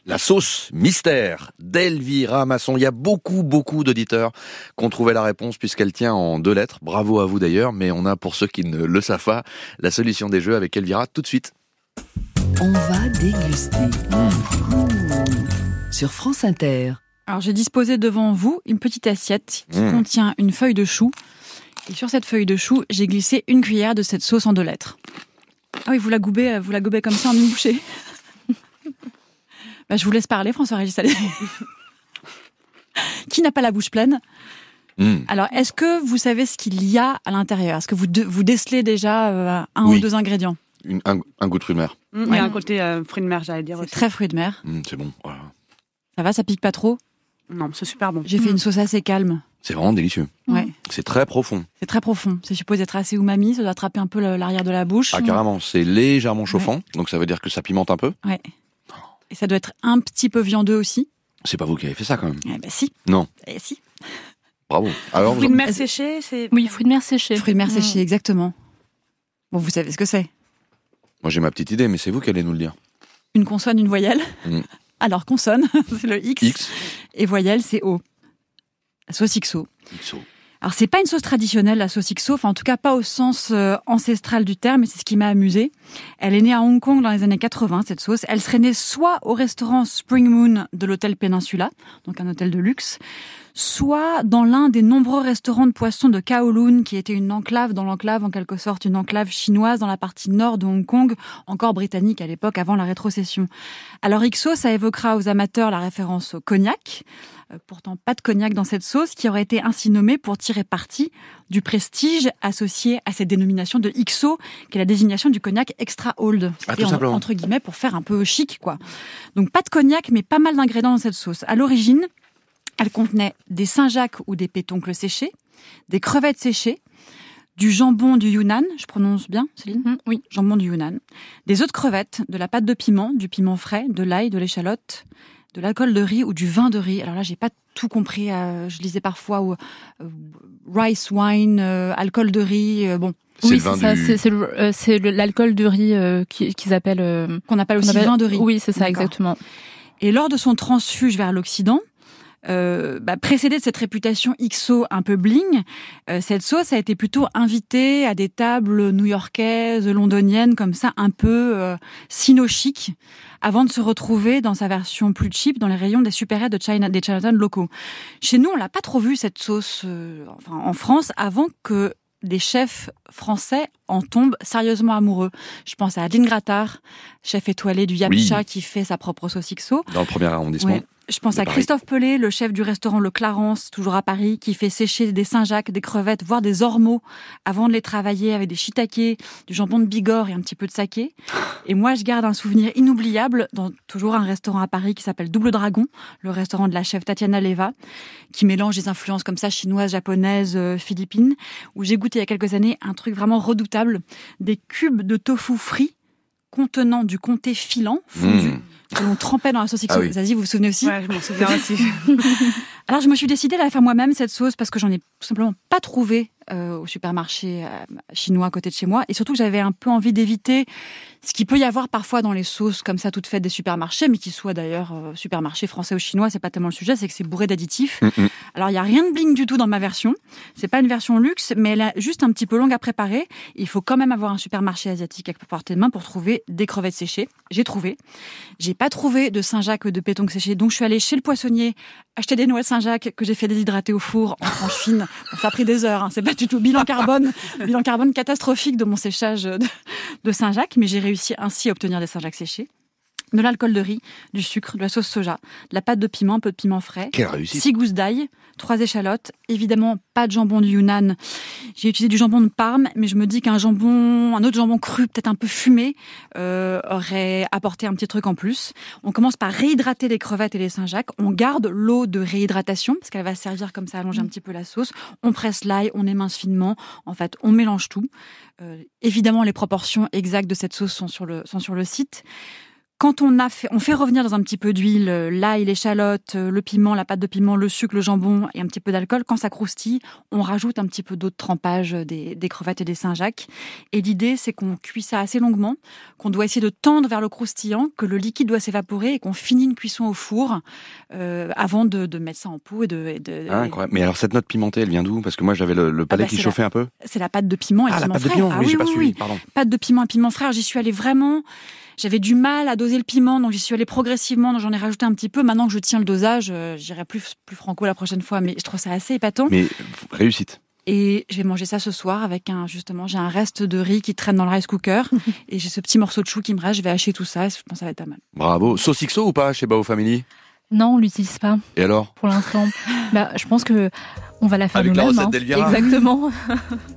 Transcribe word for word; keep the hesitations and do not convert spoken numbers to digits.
La sauce mystère d'Elvira Masson. Il y a beaucoup, beaucoup d'auditeurs qui ont trouvé la réponse puisqu'elle tient en deux lettres. Bravo à vous d'ailleurs, mais on a, pour ceux qui ne le savent pas, la solution des jeux avec Elvira tout de suite. On va déguster. Mmh. Mmh. Sur France Inter. Alors j'ai disposé devant vous une petite assiette qui mmh. contient une feuille de chou. Et sur cette feuille de chou, j'ai glissé une cuillère de cette sauce en deux lettres. Ah oui, vous la gobez, vous la gobez comme ça en une bouchée. Bah, je vous laisse parler, François-Régis. Qui n'a pas la bouche pleine ? mmh. Alors, est-ce que vous savez ce qu'il y a à l'intérieur ? Est-ce que vous, de, vous décelez déjà euh, un oui. ou deux ingrédients ? Une, un, un goût de fruit de mer. Mmh, ouais. Il y a un côté euh, fruit de mer, j'allais dire. C'est aussi. Très fruit de mer. Mmh, c'est bon. Voilà. Ça va, ça pique pas trop ? Non, c'est super bon. J'ai mmh. fait une sauce assez calme. C'est vraiment délicieux. Ouais. C'est très profond. C'est très profond. C'est supposé être assez umami, ça doit attraper un peu l'arrière de la bouche. Ah, carrément. C'est légèrement chauffant, ouais. donc ça veut dire que ça pimente un peu. Ouais. Et ça doit être un petit peu viandeux aussi. C'est pas vous qui avez fait ça quand même. Eh ben si. Non. Eh si. Bravo. Alors, fruits de mer séchés, c'est. Oui, fruits de mer séchés. Fruits de mer séchés, mmh. exactement. Bon, vous savez ce que c'est. Moi j'ai ma petite idée, mais c'est vous qui allez nous le dire. Une consonne, une voyelle. Mmh. Alors consonne, c'est le X. X. Et voyelle, c'est O. La sauce X O. X O. Alors c'est pas une sauce traditionnelle, la sauce X O, enfin en tout cas pas au sens euh, ancestral du terme, mais c'est ce qui m'a amusée. Elle est née à Hong Kong dans les années quatre-vingts, cette sauce. Elle serait née soit au restaurant Spring Moon de l'hôtel Peninsula, donc un hôtel de luxe, soit dans l'un des nombreux restaurants de poissons de Kowloon, qui était une enclave dans l'enclave, en quelque sorte une enclave chinoise dans la partie nord de Hong Kong, encore britannique à l'époque, avant la rétrocession. Alors X O, ça évoquera aux amateurs la référence au cognac, euh, pourtant pas de cognac dans cette sauce, qui aurait été ainsi nommée pour tirer parti du prestige associé à cette dénomination de X O, qui est la désignation du cognac extra old. Ah, tout simplement. Entre guillemets, pour faire un peu chic, quoi. Donc pas de cognac, mais pas mal d'ingrédients dans cette sauce. À l'origine, elle contenait des Saint-Jacques ou des pétoncles séchés, des crevettes séchées, du jambon du Yunnan, je prononce bien, Céline ? mmh, Oui. Jambon du Yunnan. Des œufs de crevettes, de la pâte de piment, du piment frais, de l'ail, de l'échalote, de l'alcool de riz ou du vin de riz. Alors là, j'ai pas tout compris. Euh, je lisais parfois euh, rice wine, euh, alcool de riz. Euh, bon. C'est oui, c'est ça. Du... C'est, c'est, le, euh, c'est le, l'alcool de riz euh, qu'ils, qu'ils appellent. Euh, qu'on appelle aussi qu'on appelle... vin de riz. Oui, c'est ça, D'accord. exactement. Et lors de son transfuge vers l'Occident, Euh, bah, précédée de cette réputation X O un peu bling, euh, cette sauce a été plutôt invitée à des tables new-yorkaises, londoniennes, comme ça, un peu euh, sino-chic, avant de se retrouver dans sa version plus cheap dans les rayons des supérettes de China, des Chinatown locaux. Chez nous, on l'a pas trop vue cette sauce, euh, enfin en France, avant que des chefs français en tombent sérieusement amoureux. Je pense à Adeline Grattard, chef étoilé du Yamcha, oui. qui fait sa propre sauce X O. Dans le premier arrondissement. Ouais. Je pense à Paris. Christophe Pelé, le chef du restaurant Le Clarence, toujours à Paris, qui fait sécher des Saint-Jacques, des crevettes, voire des ormeaux, avant de les travailler avec des shiitakes, du jambon de Bigorre et un petit peu de saké. Et moi, je garde un souvenir inoubliable dans toujours un restaurant à Paris qui s'appelle Double Dragon, le restaurant de la chef Tatiana Leva, qui mélange des influences comme ça, chinoises, japonaises, euh, philippines, où j'ai goûté il y a quelques années un truc vraiment redoutable, des cubes de tofu frits contenant du comté filant, fondu, mmh. que l'on trempait dans la sauce X O. Ah oui. Zazie, vous vous souvenez aussi ? Ouais, je m'en souviens aussi. Alors, je me suis décidée à la faire moi-même, cette sauce, parce que j'en ai tout simplement pas trouvé euh, au supermarché euh, chinois à côté de chez moi. Et surtout, j'avais un peu envie d'éviter ce qu'il peut y avoir parfois dans les sauces comme ça, toutes faites des supermarchés, mais qui soient d'ailleurs euh, supermarchés français ou chinois, c'est pas tellement le sujet, c'est que c'est bourré d'additifs. Mm-hmm. Alors, il y a rien de bling du tout dans ma version. C'est pas une version luxe, mais elle est juste un petit peu longue à préparer. Il faut quand même avoir un supermarché asiatique à portée de main pour trouver des crevettes séchées. J'ai trouvé. J'ai pas trouvé de Saint-Jacques de pétoncle séché, donc je suis allée chez le poissonnier acheter des noix de Saint-Jacques que j'ai fait déshydrater au four en tranches fines. Bon, ça a pris des heures, hein. C'est pas du tout bilan carbone, bilan carbone catastrophique de mon séchage de, de Saint-Jacques, mais j'ai réussi ainsi à obtenir des Saint-Jacques séchés. De l'alcool de riz, du sucre, de la sauce soja, de la pâte de piment, un peu de piment frais, six gousses d'ail, trois échalotes, évidemment pas de jambon du Yunnan. J'ai utilisé du jambon de Parme, mais je me dis qu'un jambon, un autre jambon cru, peut-être un peu fumé, euh, aurait apporté un petit truc en plus. On commence par réhydrater les crevettes et les Saint-Jacques. On garde l'eau de réhydratation parce qu'elle va servir comme ça à allonger un petit peu la sauce. On presse l'ail, on émince finement. En fait, on mélange tout. Euh, évidemment, les proportions exactes de cette sauce sont sur le sont sur le site. quand on a fait, on fait revenir dans un petit peu d'huile l'ail, l'échalote, le piment, la pâte de piment, le sucre, le jambon et un petit peu d'alcool. Quand ça croustille, on rajoute un petit peu d'eau de trempage des, des crevettes et des Saint-Jacques. Et l'idée, c'est qu'on cuit ça assez longuement, qu'on doit essayer de tendre vers le croustillant, que le liquide doit s'évaporer et qu'on finit une cuisson au four euh, avant de, de mettre ça en pot. Et de, et de, ah, incroyable. Mais alors cette note pimentée, elle vient d'où? Parce que moi j'avais le, le palais ah bah, qui chauffait la, un peu. C'est la pâte de piment et ah, piment la pâte frère. de piment, ah, oui, oui, j'ai oui, pas oui. suivi, pardon. Pâte de piment et piment frère, j'y suis allée vraiment... J'avais du mal à doser le piment, donc j'y suis allée progressivement, donc j'en ai rajouté un petit peu. Maintenant que je tiens le dosage, euh, j'irai plus, plus franco la prochaine fois, mais je trouve ça assez épatant. Mais réussite. Et je vais manger ça ce soir avec un, justement, j'ai un reste de riz qui traîne dans le rice cooker et j'ai ce petit morceau de chou qui me reste, je vais hacher tout ça et je pense que ça va être pas mal. Bravo. Sauce X O ou pas chez Bao Family? Non, on l'utilise pas. Et alors? Pour l'instant. bah, je pense que on va la faire avec nous-mêmes. La recette hein. d'Elvira. Exactement.